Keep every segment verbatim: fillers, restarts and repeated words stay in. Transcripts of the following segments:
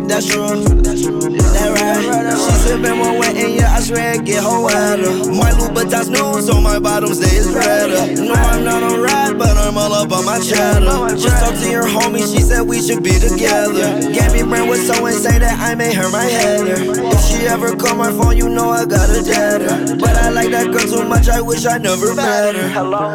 That's true. That right. She sippin' one wet and yeah, I swear it get her wetter. My Louboutins new, so my bottoms they is redder. No, I'm not a rat, but I'm all up on my cheddar. Just talked to your homie, she said we should be together. Gave me brain was so insane that I made her my header. If she ever call my phone, you know I got a deader. But I like that girl too much, I wish I never met her. Hello.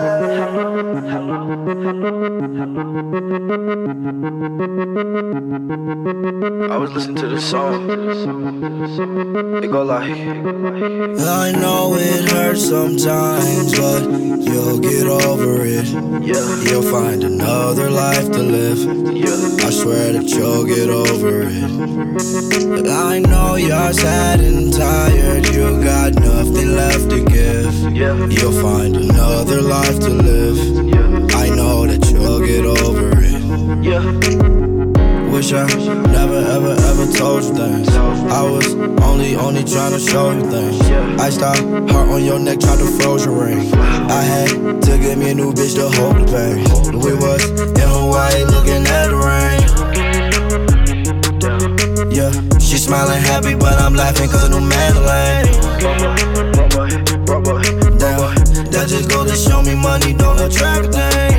I was listening to this song. It go like, I know it hurts sometimes, but you'll get over it. Yeah. You'll find another life to live. Yeah. I swear that you'll get over it. I know you're sad and tired, you got nothing left to give. Yeah. You'll find another life to live. Yeah. I know that you'll get over it. Yeah. Wish I never ever ever told you things. I was only, only trying to show you things. I stopped, heart on your neck, tried to froze your ring. I had to get me a new bitch to hold the pain. We was in Hawaii looking at the rain. Yeah, she smiling happy, but I'm laughing cause new Madeline. Damn, that just goes to show me money don't attract a thing.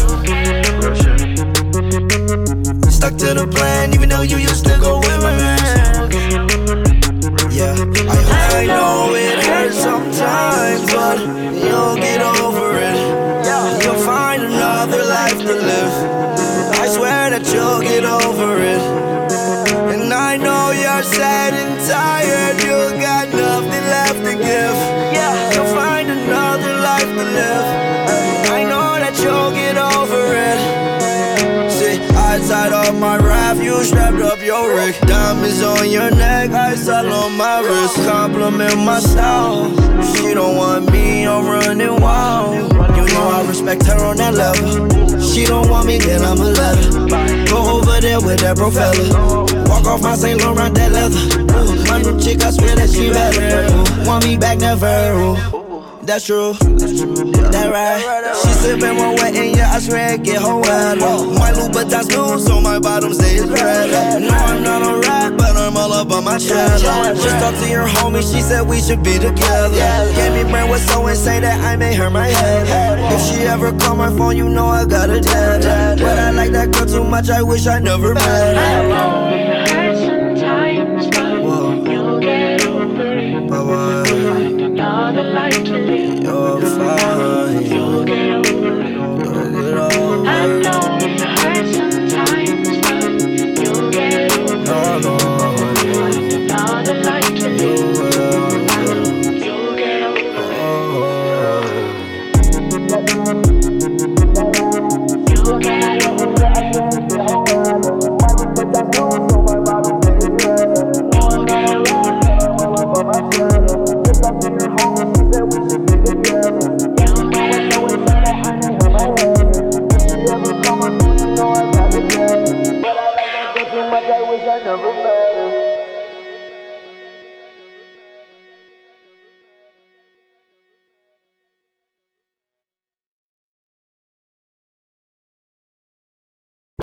Stuck to the plan, even though you used to go with my man. Yeah, I, I know it hurts sometimes, but you'll get over it. You'll find another life to live. I swear that you'll get over it. And I know you're sad and tired, you got nothing left to give. You'll find another life to live. I know that you'll get over it. I tied up my raft, you strapped up your rig. Diamonds on your neck, ice all on my wrist. Compliment my style, she don't want me, I'm running wild. You know I respect her on that level. She don't want me, then I'ma let her go over there with that bro fella. Walk off my Saint Laurent, that leather. Ooh, my new chick, I swear that she better. Ooh, want me back, never. Ooh. That's true, that right. She sippin' one wet and yeah, I swear it get her wetter. My Louboutins new, so my bottoms they is redder. No, I'm not a rat, but I'm all up on my cheddar. Just talked to your homie, she said we should be together. Gave me brain was so insane that I made her my head. If she ever call my phone, you know I got a dead. But I like that girl too much, I wish I never met her.